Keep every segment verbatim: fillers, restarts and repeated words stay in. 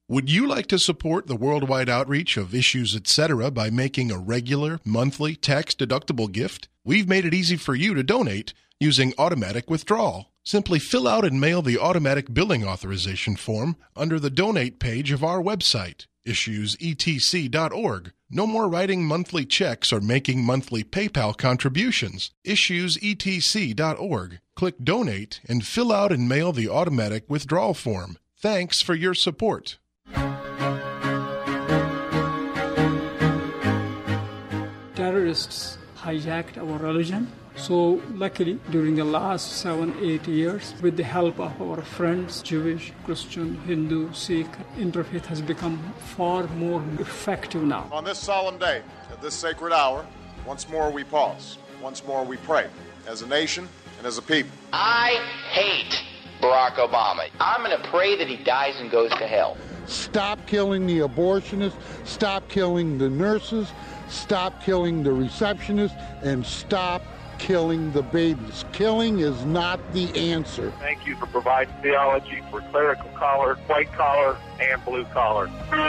Would you like to support the worldwide outreach of Issues Etc. by making a regular, monthly, tax-deductible gift? We've made it easy for you to donate using automatic withdrawal. Simply fill out and mail the automatic billing authorization form under the donate page of our website, issues e t c dot org. No more writing monthly checks or making monthly PayPal contributions. issues e t c dot org. Click Donate and fill out and mail the automatic withdrawal form. Thanks for your support. Terrorists hijacked our religion. So luckily, during the last seven, eight years, with the help of our friends, Jewish, Christian, Hindu, Sikh, interfaith has become far more effective now. On this solemn day, at this sacred hour, once more we pause. Once more we pray, as a nation and as a people. I hate Barack Obama. I'm going to pray that he dies and goes to hell. Stop killing the abortionists, stop killing the nurses, stop killing the receptionists, and stop killing the babies. Killing is not the answer. Thank you for providing theology for clerical collar, white collar, and blue collar.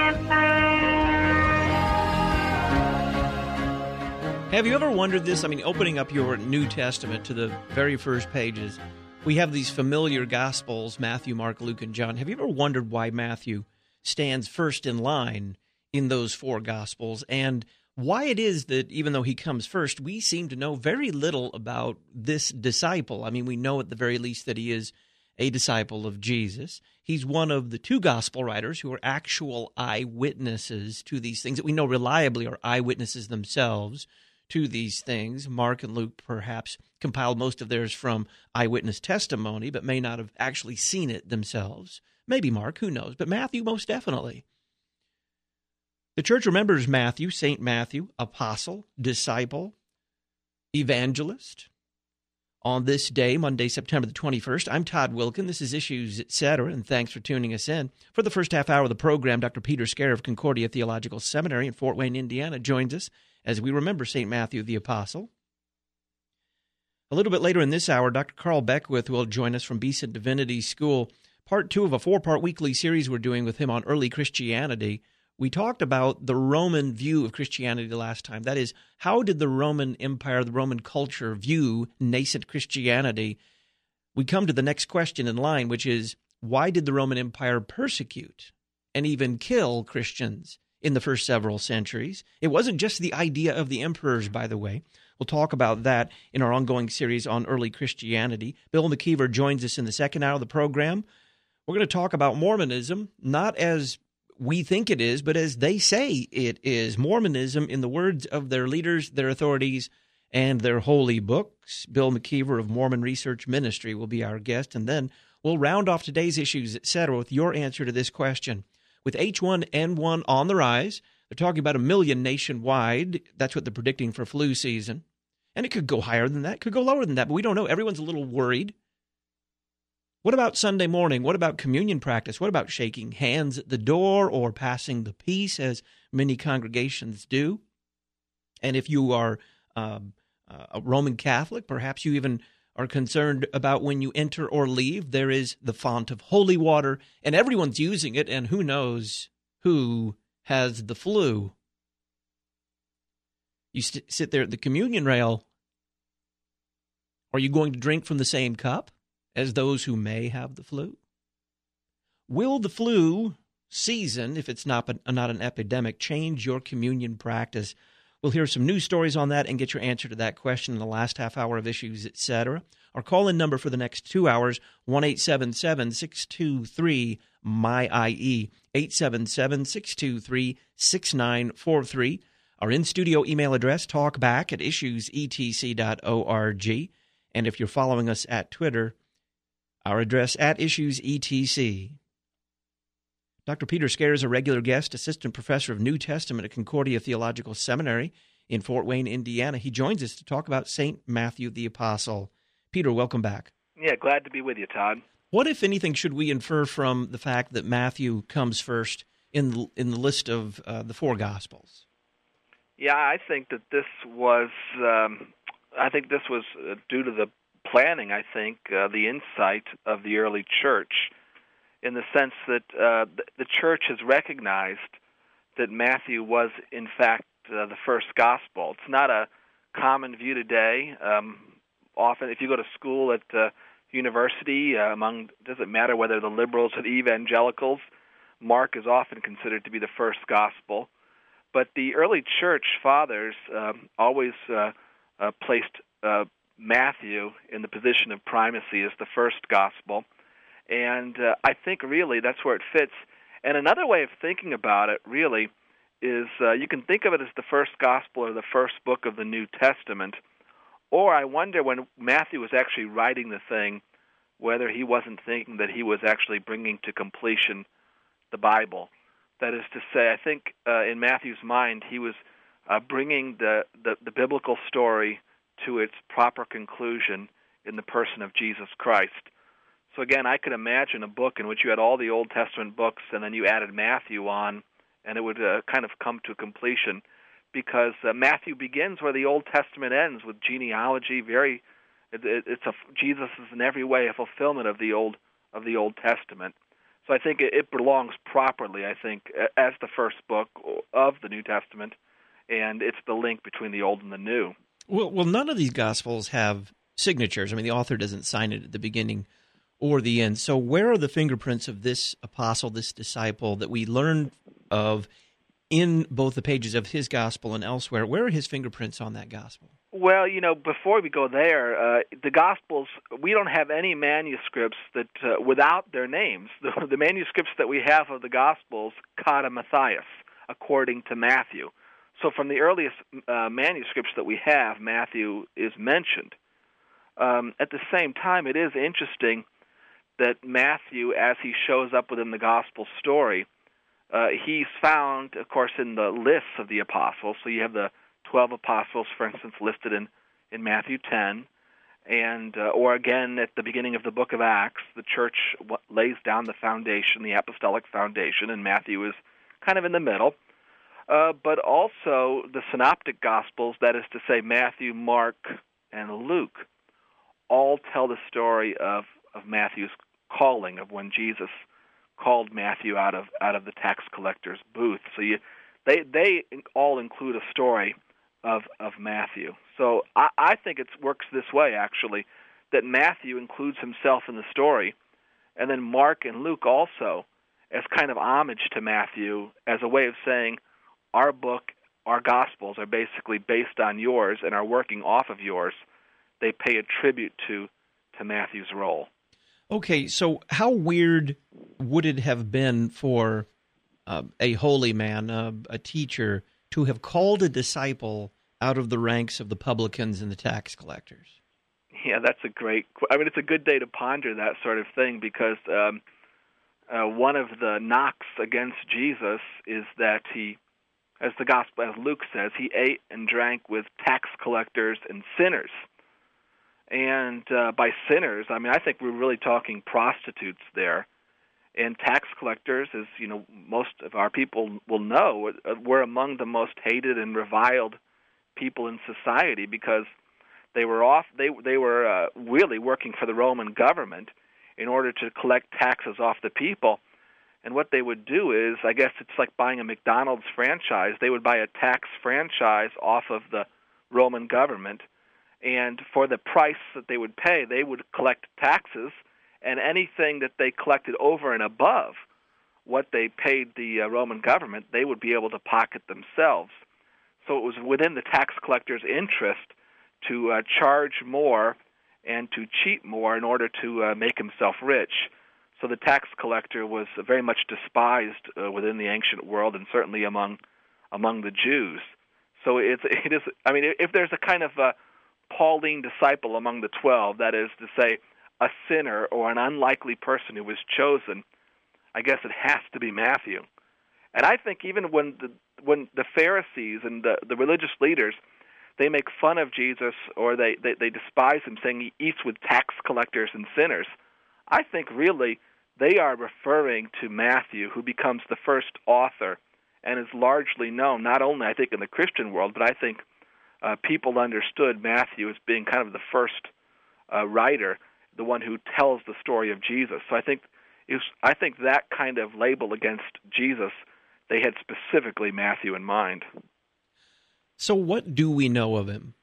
Have you ever wondered this? I mean, opening up your New Testament to the very first pages, we have these familiar Gospels, Matthew, Mark, Luke, and John. Have you ever wondered why Matthew stands first in line in those four Gospels, and why it is that even though he comes first, we seem to know very little about this disciple? I mean, we know at the very least that he is a disciple of Jesus. He's one of the two gospel writers who are actual eyewitnesses to these things that we know reliably are eyewitnesses themselves to these things. Mark and Luke perhaps compiled most of theirs from eyewitness testimony, but may not have actually seen it themselves. Maybe Mark, who knows? But Matthew most definitely. The church remembers Matthew, Saint Matthew, apostle, disciple, evangelist. On this day, Monday, September the twenty-first, I'm Todd Wilkin. This is Issues Etc., and thanks for tuning us in. For the first half hour of the program, Doctor Peter Scare of Concordia Theological Seminary in Fort Wayne, Indiana, joins us as we remember Saint Matthew the Apostle. A little bit later in this hour, Doctor Carl Beckwith will join us from Beeson Divinity School, part two of a four-part weekly series we're doing with him on early Christianity. We talked about the Roman view of Christianity the last time. That is, how did the Roman Empire, the Roman culture, view nascent Christianity? We come to the next question in line, which is, why did the Roman Empire persecute and even kill Christians in the first several centuries? It wasn't just the idea of the emperors, by the way. We'll talk about that in our ongoing series on early Christianity. Bill McKeever joins us in the second hour of the program. We're going to talk about Mormonism, not as we think it is, but as they say it is. Mormonism, in the words of their leaders, their authorities, and their holy books. Bill McKeever of Mormon Research Ministry will be our guest, and then we'll round off today's Issues, et cetera, with your answer to this question. With H one N one on the rise, they're talking about a million nationwide. That's what they're predicting for flu season. And it could go higher than that, could go lower than that, but we don't know. Everyone's a little worried. What about Sunday morning? What about communion practice? What about shaking hands at the door or passing the peace, as many congregations do? And if you are um, a Roman Catholic, perhaps you even are concerned about when you enter or leave. There is the font of holy water, and everyone's using it, and who knows who has the flu. You st- sit there at the communion rail. Are you going to drink from the same cup as those who may have the flu? Will the flu season, if it's not, not an epidemic, change your communion practice? We'll hear some news stories on that and get your answer to that question in the last half hour of Issues, et cetera. Our call-in number for the next two hours, one eight seven seven, six two three, M Y I E, eight seven seven, six two three, six nine four three. Our in-studio email address, talkback at issues e t c dot org. And if you're following us at Twitter, our address at issuesetc. Doctor Peter Scare is a regular guest, assistant professor of New Testament at Concordia Theological Seminary in Fort Wayne, Indiana. He joins us to talk about Saint Matthew the Apostle. Peter, welcome back. Yeah, glad to be with you, Todd. What, if anything, should we infer from the fact that Matthew comes first in the, in the list of uh, the four Gospels? Yeah, I think that this was, um, I think this was uh, due to the planning, I think, uh, the insight of the early church. in the sense that uh, the church has recognized that Matthew was, in fact, uh, the first gospel. It's not a common view today. Um, often, if you go to school at uh, university, uh, among doesn't matter whether the liberals or the evangelicals, Mark is often considered to be the first gospel. But the early church fathers um, always uh, uh, placed uh, Matthew in the position of primacy as the first gospel. And uh, I think really that's where it fits. And another way of thinking about it really is uh, you can think of it as the first gospel or the first book of the New Testament. Or I wonder when Matthew was actually writing the thing, whether he wasn't thinking that he was actually bringing to completion the Bible. That is to say, I think uh, in Matthew's mind, he was uh, bringing the, the, the biblical story to its proper conclusion in the person of Jesus Christ. So again, I could imagine a book in which you had all the Old Testament books and then you added Matthew on, and it would uh, kind of come to completion, because uh, Matthew begins where the Old Testament ends, with genealogy. Very, it, it, it's a Jesus is in every way a fulfillment of the Old of the Old Testament. So I think it, it belongs properly, I think, as the first book of the New Testament, and it's the link between the Old and the New. Well, well, none of these Gospels have signatures. I mean, the author doesn't sign it at the beginning or the end. So where are the fingerprints of this apostle, this disciple that we learn of in both the pages of his gospel and elsewhere? Where are his fingerprints on that gospel? Well, you know, before we go there, uh, the Gospels, we don't have any manuscripts that uh, without their names. The, the manuscripts that we have of the Gospels, Cotta Matthias, according to Matthew. So from the earliest uh, manuscripts that we have, Matthew is mentioned. Um, at the same time, it is interesting that Matthew, as he shows up within the Gospel story, uh, he's found, of course, in the lists of the apostles. So you have the twelve apostles, for instance, listed in, in Matthew ten, and uh, or again at the beginning of the book of Acts, the church w- lays down the foundation, the apostolic foundation, and Matthew is kind of in the middle. Uh, but also the synoptic Gospels, that is to say Matthew, Mark, and Luke, all tell the story of, of Matthew's calling, of when Jesus called Matthew out of out of the tax collector's booth. So you, they they all include a story of of Matthew. So I, I think it works this way, actually, that Matthew includes himself in the story, and then Mark and Luke also, as kind of homage to Matthew, as a way of saying, our book, our Gospels are basically based on yours and are working off of yours. They pay a tribute to to Matthew's role. Okay, so how weird would it have been for uh, a holy man, uh, a teacher, to have called a disciple out of the ranks of the publicans and the tax collectors? Yeah, that's a great, I mean, it's a good day to ponder that sort of thing, because um, uh, one of the knocks against Jesus is that he, as the gospel, as Luke says, he ate and drank with tax collectors and sinners. And uh, by sinners, I mean, I think we're really talking prostitutes there. And tax collectors, as you know, most of our people will know, were among the most hated and reviled people in society, because they were off. They they were uh, really working for the Roman government in order to collect taxes off the people. And what they would do is, I guess it's like buying a McDonald's franchise. They would buy a tax franchise off of the Roman government, and for the price that they would pay, they would collect taxes, and anything that they collected over and above what they paid the uh, Roman government, they would be able to pocket themselves. So it was within the tax collector's interest to uh, charge more and to cheat more in order to uh, make himself rich. So the tax collector was very much despised uh, within the ancient world, and certainly among among the Jews. So it's it is. I mean, if there's a kind of a Pauline disciple among the twelve, that is to say, a sinner or an unlikely person who was chosen, I guess it has to be Matthew. And I think even when the when the Pharisees and the, the religious leaders, they make fun of Jesus, or they, they, they despise him, saying he eats with tax collectors and sinners, I think really they are referring to Matthew, who becomes the first author and is largely known, not only I think in the Christian world, but I think uh, people understood Matthew as being kind of the first uh, writer, the one who tells the story of Jesus. So I think It was, I think that kind of label against Jesus, they had specifically Matthew in mind. So what do we know of him?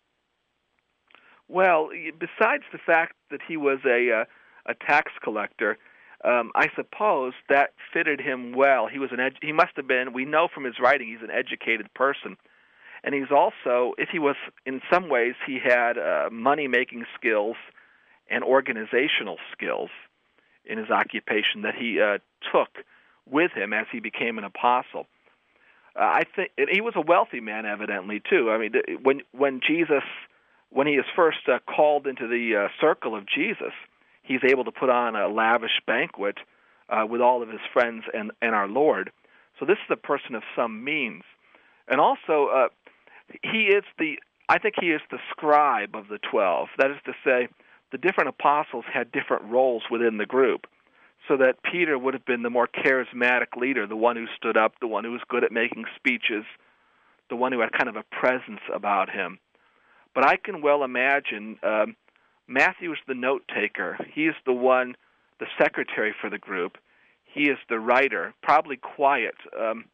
Well, besides the fact that he was a uh, a tax collector, um, I suppose that fitted him well. He was an edu- he must have been. We know from his writing he's an educated person, and he's also, if he was in some ways, he had uh, money making skills and organizational skills in his occupation that he uh, took with him as he became an apostle. Uh, I think and he was a wealthy man, evidently too. I mean, when when Jesus. When he is first uh, called into the uh, circle of Jesus, he's able to put on a lavish banquet uh, with all of his friends and, and our Lord. So this is a person of some means. And also, uh, he is the, I think he is the scribe of the twelve. That is to say, the different apostles had different roles within the group, so that Peter would have been the more charismatic leader, the one who stood up, the one who was good at making speeches, the one who had kind of a presence about him. But I can well imagine um, Matthew is the note taker. He is the one, the secretary for the group. He is the writer, probably quiet. Um,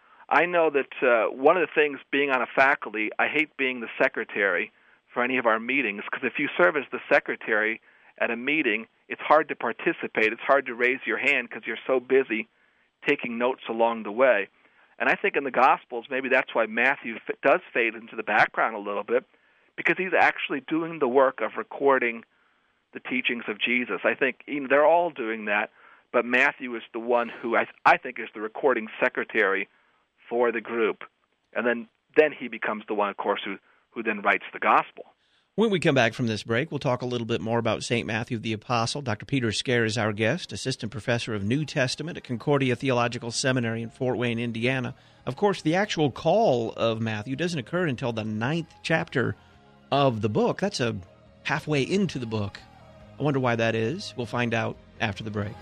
I know that uh, one of the things being on a faculty, I hate being the secretary for any of our meetings, because if you serve as the secretary at a meeting, it's hard to participate. It's hard to raise your hand because you're so busy taking notes along the way. And I think in the Gospels, maybe that's why Matthew f- does fade into the background a little bit, because he's actually doing the work of recording the teachings of Jesus. I think you know, they're all doing that, but Matthew is the one who I, I think is the recording secretary for the group. And then, then he becomes the one, of course, who, who then writes the gospel. When we come back from this break, we'll talk a little bit more about Saint Matthew the Apostle. Doctor Peter Scaer is our guest, assistant professor of New Testament at Concordia Theological Seminary in Fort Wayne, Indiana. Of course, the actual call of Matthew doesn't occur until the ninth chapter of the book. That's a halfway into the book. I wonder why that is. We'll find out after the break.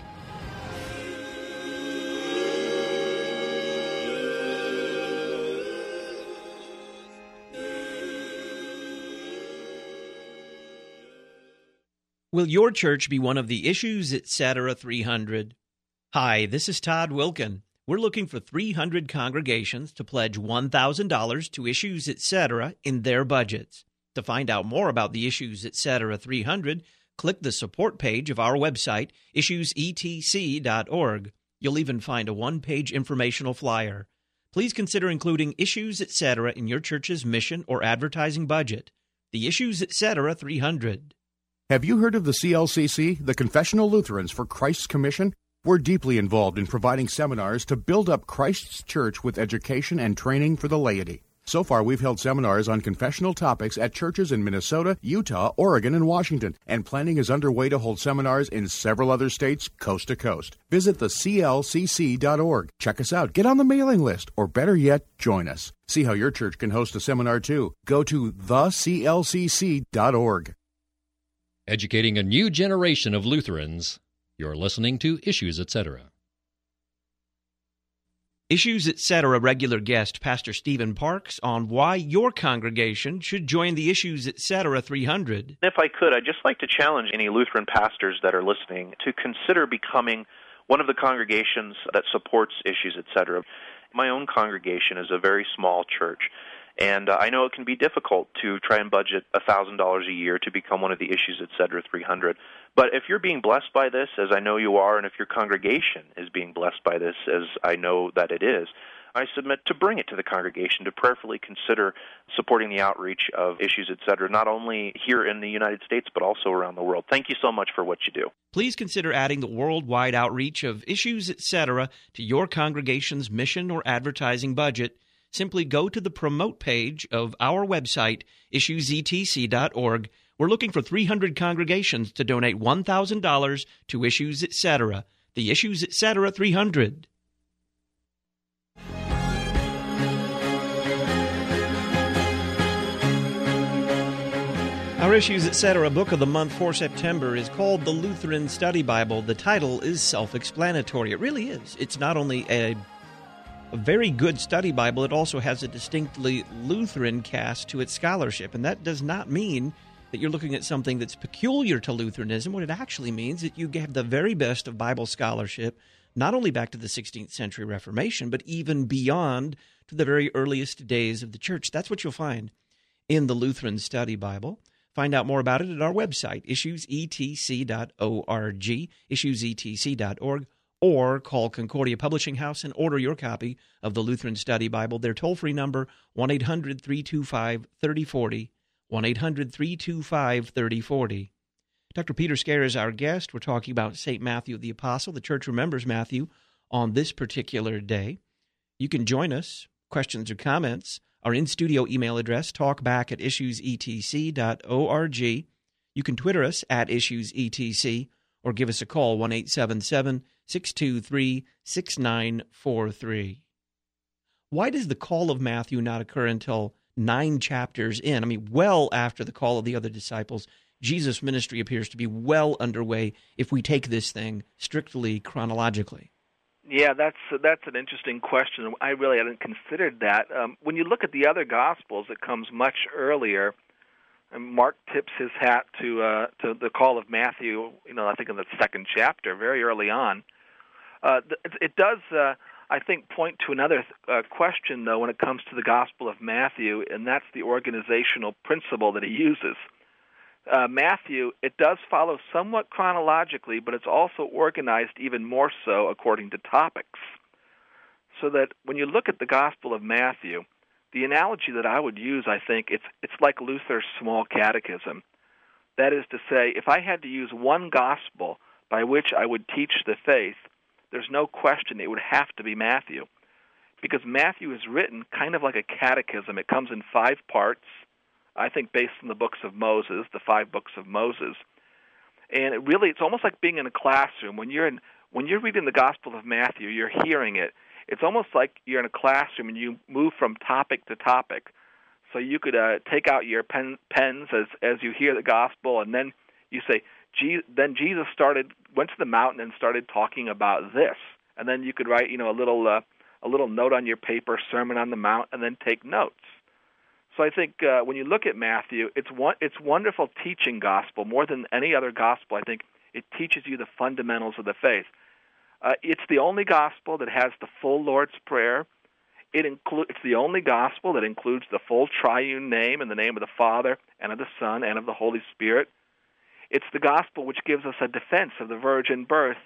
Will your church be one of the Issues Etc. three hundred? Hi, this is Todd Wilkin. We're looking for three hundred congregations to pledge one thousand dollars to Issues Etc. in their budgets. To find out more about the Issues Etc. three hundred, click the support page of our website, issues e t c dot org. You'll even find a one-page informational flyer. Please consider including Issues Etc. in your church's mission or advertising budget. The Issues Etc. three hundred. Have you heard of the C L C C, the Confessional Lutherans for Christ's Commission? We're deeply involved in providing seminars to build up Christ's church with education and training for the laity. So far, we've held seminars on confessional topics at churches in Minnesota, Utah, Oregon, and Washington, and planning is underway to hold seminars in several other states, coast to coast. Visit the c l c c dot org. Check us out, get on the mailing list, or better yet, join us. See how your church can host a seminar too. Go to the c l c c dot org. Educating a new generation of Lutherans. You're listening to Issues Etc. Issues Etc. regular guest Pastor Stephen Parks on why your congregation should join the Issues Etc. three hundred. If I could, I'd just like to challenge any Lutheran pastors that are listening to consider becoming one of the congregations that supports Issues Etc. My own congregation is a very small church, and uh, I know it can be difficult to try and budget one thousand dollars a year to become one of the Issues Etc. three hundred. But if you're being blessed by this, as I know you are, and if your congregation is being blessed by this, as I know that it is, I submit to bring it to the congregation to prayerfully consider supporting the outreach of Issues Etc., not only here in the United States, but also around the world. Thank you so much for what you do. Please consider adding the worldwide outreach of Issues Etc. to your congregation's mission or advertising budget. Simply go to the promote page of our website, issues e t c dot org. We're looking for three hundred congregations to donate one thousand dollars to Issues Etc. The Issues Etc. three hundred. Our Issues Etc. book of the month for September is called The Lutheran Study Bible. The title is self-explanatory. It really is. It's not only a A very good study Bible, it also has a distinctly Lutheran cast to its scholarship. And that does not mean that you're looking at something that's peculiar to Lutheranism. What it actually means is that you have the very best of Bible scholarship, not only back to the sixteenth century Reformation, but even beyond to the very earliest days of the church. That's what you'll find in the Lutheran Study Bible. Find out more about it at our website, issues e t c dot org, issues e t c dot org, or call Concordia Publishing House and order your copy of the Lutheran Study Bible. Their toll-free number, one eight hundred three two five three oh four oh, one eight hundred three two five three oh four oh. Doctor Peter Scaer is our guest. We're talking about Saint Matthew the Apostle. The Church remembers Matthew on this particular day. You can join us. Questions or comments, our in-studio email address, talkback at issues e t c dot org. You can Twitter us at issues e t c or give us a call, one eight seven seven, six two three, six nine four three. Why does the call of Matthew not occur until nine chapters in? I mean, well after the call of the other disciples. Jesus' ministry appears to be well underway if we take this thing strictly chronologically. Yeah, that's that's an interesting question. I really hadn't considered that. Um, when you look at the other Gospels, it comes much earlier. And Mark tips his hat to uh, to the call of Matthew. You know, I think in the second chapter, very early on. Uh, it, it does, uh, I think, point to another uh, question, though, when it comes to the Gospel of Matthew, and that's the organizational principle that he uses. Uh, Matthew, it does follow somewhat chronologically, but it's also organized even more so according to topics. So that when you look at the Gospel of Matthew, the analogy that I would use, I think, it's it's like Luther's small catechism. That is to say, if I had to use one gospel by which I would teach the faith, there's no question it would have to be Matthew. Because Matthew is written kind of like a catechism. It comes in five parts, I think based on the books of Moses, the five books of Moses. And it really, it's almost like being in a classroom. When you're in, when you're reading the Gospel of Matthew, you're hearing it. It's almost like you're in a classroom and you move from topic to topic. So you could uh, take out your pen, pens as as you hear the Gospel, and then you say, Je- then Jesus started, went to the mountain and started talking about this. And then you could write, you know, a little uh, a little note on your paper, Sermon on the Mount, and then take notes. So I think uh, when you look at Matthew, it's one, it's wonderful teaching gospel. More than any other gospel, I think it teaches you the fundamentals of the faith. Uh, it's the only gospel that has the full Lord's Prayer. It inclu- It's the only gospel that includes the full triune name in the name of the Father and of the Son and of the Holy Spirit. It's the gospel which gives us a defense of the virgin birth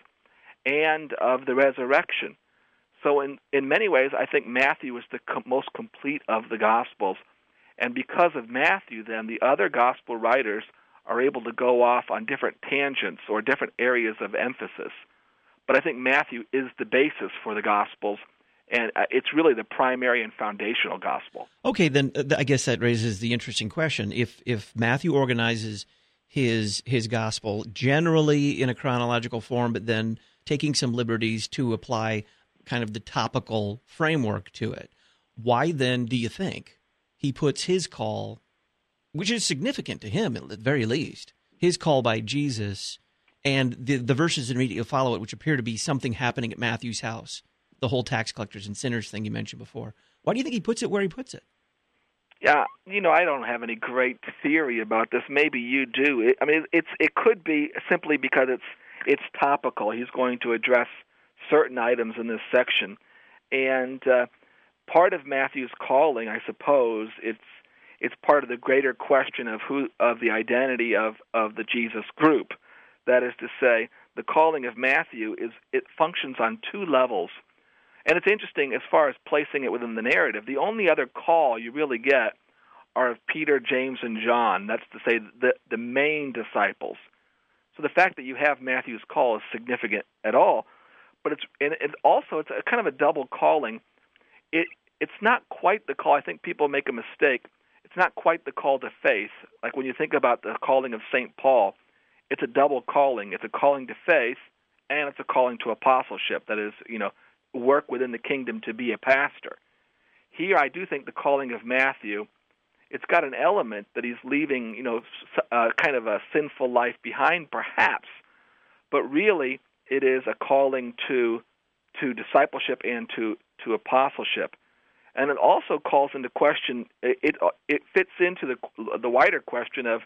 and of the resurrection. So in, in many ways, I think Matthew is the com- most complete of the gospels. And because of Matthew, then, the other gospel writers are able to go off on different tangents or different areas of emphasis. But I think Matthew is the basis for the Gospels, and it's really the primary and foundational gospel. Okay, then uh, I guess that raises the interesting question. If if Matthew organizes his his gospel generally in a chronological form, but then taking some liberties to apply kind of the topical framework to it, why then do you think he puts his call, which is significant to him at the very least, his call by Jesus and the the verses that immediately follow it, which appear to be something happening at Matthew's house, the whole tax collectors and sinners thing you mentioned before. Why do you think he puts it where he puts it? Yeah, you know, I don't have any great theory about this. Maybe you do. It, I mean, it's it could be simply because it's it's topical. He's going to address certain items in this section, and uh, part of Matthew's calling, I suppose, it's it's part of the greater question of who of the identity of, of the Jesus group. That is to say, the calling of Matthew is it functions on two levels. And it's interesting as far as placing it within the narrative. The only other call you really get are of Peter, James, and John. That's to say the, the main disciples. So the fact that you have Matthew's call is significant at all. But it's and it also it's a kind of a double calling. It It's not quite the call. I think people make a mistake. It's not quite the call to faith. Like when you think about the calling of Saint Paul, it's a double calling. It's a calling to faith, and it's a calling to apostleship. That is, you know, work within the kingdom to be a pastor. Here, I do think the calling of Matthew, it's got an element that he's leaving, you know, uh, kind of a sinful life behind, perhaps, but really it is a calling to to discipleship and to to apostleship, and it also calls into question. It it fits into the the wider question of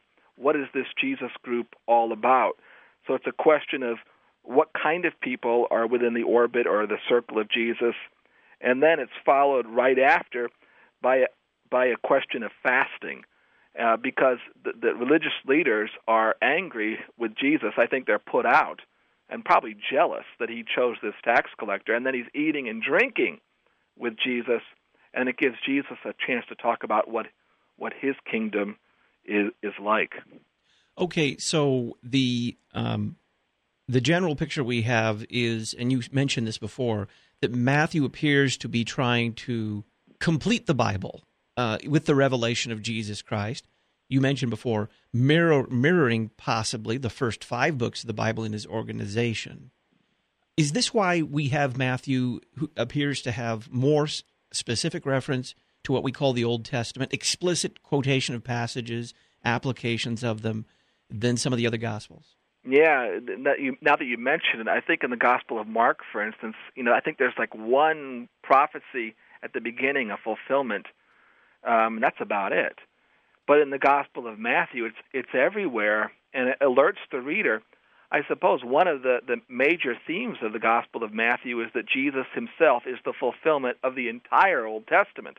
what is this Jesus group all about? So it's a question of what kind of people are within the orbit or the circle of Jesus, and then it's followed right after by a, by a question of fasting, uh, because the, the religious leaders are angry with Jesus. I think they're put out and probably jealous that he chose this tax collector, and then he's eating and drinking with Jesus, and it gives Jesus a chance to talk about what what his kingdom is is like. Okay, so the um, the general picture we have is, and you mentioned this before, that Matthew appears to be trying to complete the Bible uh, with the revelation of Jesus Christ. You mentioned before mirror, mirroring possibly the first five books of the Bible in his organization. Is this why we have Matthew, who appears to have more specific reference to what we call the Old Testament, explicit quotation of passages, applications of them, than some of the other Gospels? Yeah, that you, now that you mention it, I think in the Gospel of Mark, for instance, you know, I think there's like one prophecy at the beginning, a fulfillment. Um, that's about it. But in the Gospel of Matthew, it's it's everywhere, and it alerts the reader. I suppose one of the, the major themes of the Gospel of Matthew is that Jesus himself is the fulfillment of the entire Old Testament.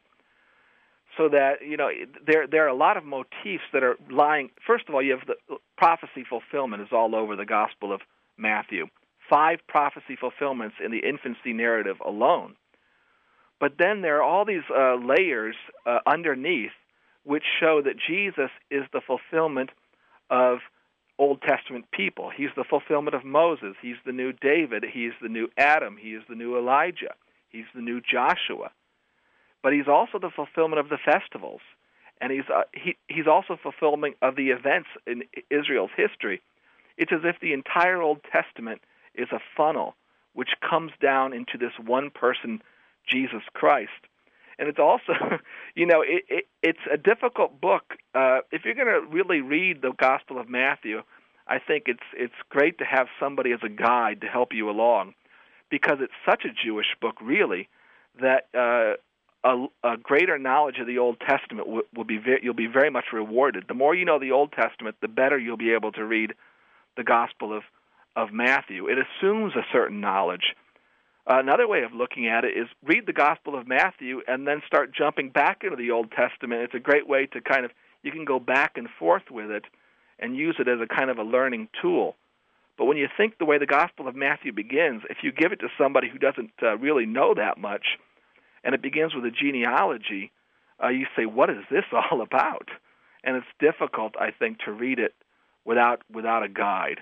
So that, you know, there there are a lot of motifs that are lying. First of all, you have the prophecy fulfillment is all over the Gospel of Matthew. Five prophecy fulfillments in the infancy narrative alone. But then there are all these uh, layers uh, underneath which show that Jesus is the fulfillment of Old Testament people. He's the fulfillment of Moses. He's the new David. He's the new Adam. He is the new Elijah. He's the new Joshua. But he's also the fulfillment of the festivals. And he's uh, he, he's also fulfillment of the events in Israel's history. It's as if the entire Old Testament is a funnel which comes down into this one person, Jesus Christ. And it's also, you know, it, it, it's a difficult book. Uh, if you're going to really read the Gospel of Matthew, I think it's it's great to have somebody as a guide to help you along, because it's such a Jewish book, really, that uh, a, a greater knowledge of the Old Testament will, will be very, you'll be very much rewarded. The more you know the Old Testament, the better you'll be able to read the Gospel of of Matthew. It assumes a certain knowledge. Uh, another way of looking at it is read the Gospel of Matthew and then start jumping back into the Old Testament. It's a great way to kind of, you can go back and forth with it and use it as a kind of a learning tool. But when you think the way the Gospel of Matthew begins, if you give it to somebody who doesn't uh, really know that much, and it begins with a genealogy, uh, you say, what is this all about? And it's difficult, I think, to read it without without a guide.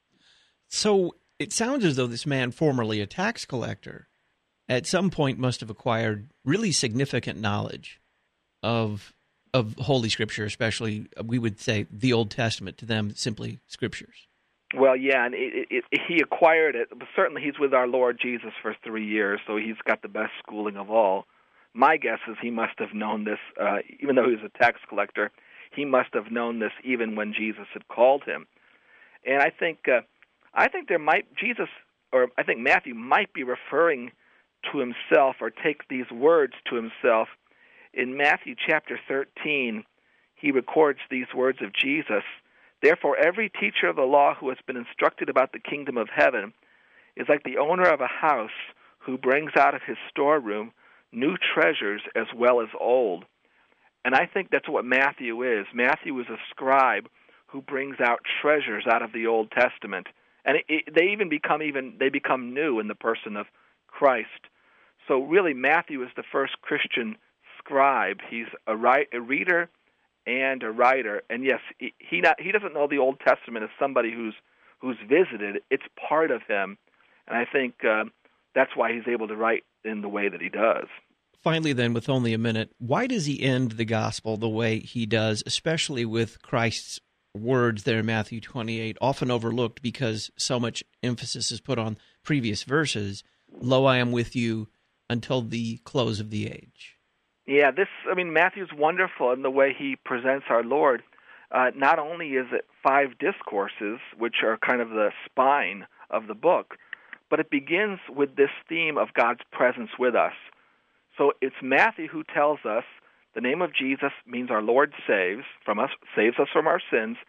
So it sounds as though this man, formerly a tax collector, at some point must have acquired really significant knowledge of of Holy Scripture, especially, we would say, the Old Testament, to them simply Scriptures. Well, yeah, and it, it, it, he acquired it. But certainly he's with our Lord Jesus for three years, so he's got the best schooling of all. My guess is he must have known this, uh, even though he was a tax collector, he must have known this even when Jesus had called him. And I think... Uh, I think there might, Jesus, or I think Matthew might be referring to himself or take these words to himself. In Matthew chapter thirteen, he records these words of Jesus. Therefore, every teacher of the law who has been instructed about the kingdom of heaven is like the owner of a house who brings out of his storeroom new treasures as well as old. And I think that's what Matthew is. Matthew is a scribe who brings out treasures out of the Old Testament. And it, it, they even become even they become new in the person of Christ. So really, Matthew is the first Christian scribe. He's a, write, a reader and a writer. And yes, he he, not, he doesn't know the Old Testament as somebody who's who's visited. It's part of him, and I think uh, that's why he's able to write in the way that he does. Finally, then, with only a minute, why does he end the gospel the way he does, especially with Christ's words there in Matthew twenty-eight, often overlooked because so much emphasis is put on previous verses? Lo, I am with you until the close of the age. Yeah, this, I mean, Matthew's wonderful in the way he presents our Lord. Uh, not only is it five discourses, which are kind of the spine of the book, but it begins with this theme of God's presence with us. So it's Matthew who tells us the name of Jesus means our Lord saves from us, saves us from our sins,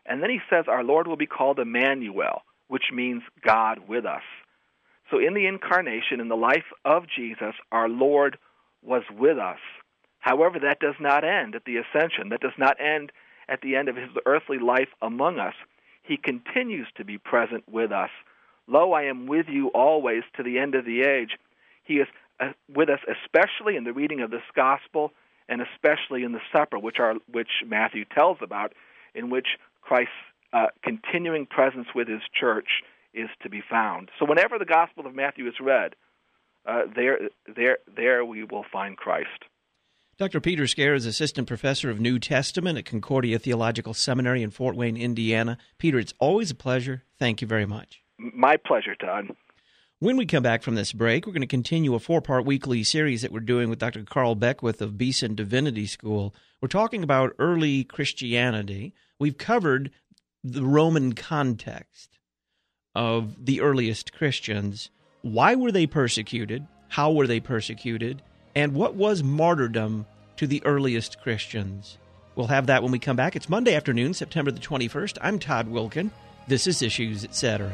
And then he says our Lord will be called Emmanuel, which means God with us. So in the incarnation, in the life of Jesus, our Lord was with us. However, that does not end at the ascension. That does not end at the end of his earthly life among us. He continues to be present with us. Lo, I am with you always to the end of the age. He is uh, with us, especially in the reading of this gospel, and especially in the supper, which are which Matthew tells about, in which Christ's uh, continuing presence with his church is to be found. So whenever the Gospel of Matthew is read, uh, there, there, there we will find Christ. Doctor Peter Scaer is Assistant Professor of New Testament at Concordia Theological Seminary in Fort Wayne, Indiana. Peter, it's always a pleasure. Thank you very much. My pleasure, Todd. When we come back from this break, we're going to continue a four-part weekly series that we're doing with Doctor Carl Beckwith of Beeson Divinity School. We're talking about early Christianity. We've covered the Roman context of the earliest Christians. Why were they persecuted? How were they persecuted? And what was martyrdom to the earliest Christians? We'll have that when we come back. It's Monday afternoon, September the twenty-first. I'm Todd Wilkin. This is Issues, et cetera.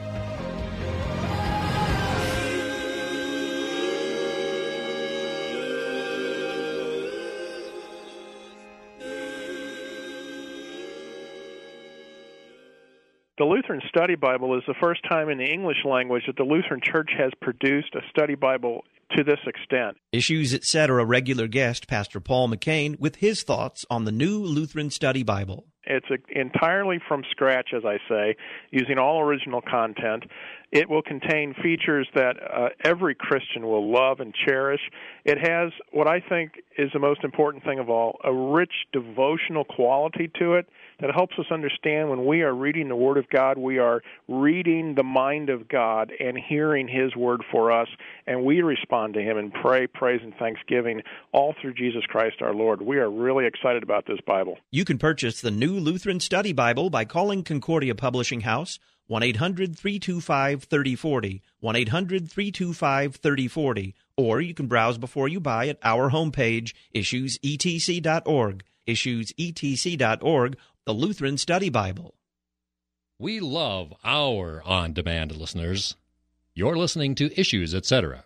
The Lutheran Study Bible is the first time in the English language that the Lutheran Church has produced a study Bible to this extent. Issues, et cetera. Regular guest, Pastor Paul McCain, with his thoughts on the new Lutheran Study Bible. It's a, entirely from scratch, as I say, using all original content. It will contain features that uh, every Christian will love and cherish. It has what I think is the most important thing of all, a rich devotional quality to it that helps us understand when we are reading the Word of God, we are reading the mind of God and hearing His Word for us, and we respond to Him and pray, praise, and thanksgiving all through Jesus Christ our Lord. We are really excited about this Bible. You can purchase the new Lutheran Study Bible by calling Concordia Publishing House, one eight hundred, three two five, three oh four oh, one eight hundred, three two five, three oh four oh, or you can browse before you buy at our homepage, issues e t c dot org, issues e t c dot org, the Lutheran Study Bible. We love our on-demand listeners. You're listening to Issues, et cetera.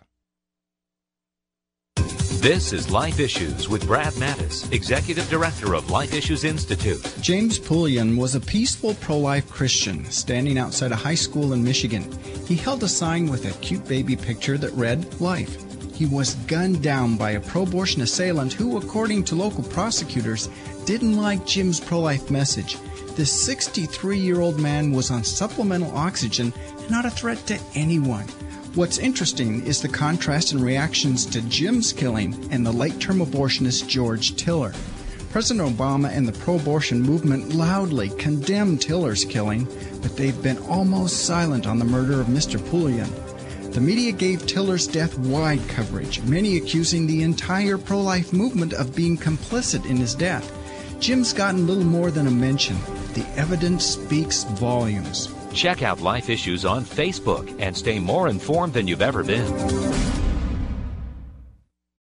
This is Life Issues with Brad Mattis, Executive Director of Life Issues Institute. James Pulliam was a peaceful pro-life Christian standing outside a high school in Michigan. He held a sign with a cute baby picture that read, Life. He was gunned down by a pro-abortion assailant who, according to local prosecutors, didn't like Jim's pro-life message. The sixty-three-year-old man was on supplemental oxygen and not a threat to anyone. What's interesting is the contrast in reactions to Jim's killing and the late-term abortionist George Tiller. President Obama and the pro-abortion movement loudly condemned Tiller's killing, but they've been almost silent on the murder of Mister Pulliam. The media gave Tiller's death wide coverage, many accusing the entire pro-life movement of being complicit in his death. Jim's gotten little more than a mention. The evidence speaks volumes. Check out Life Issues on Facebook and stay more informed than you've ever been.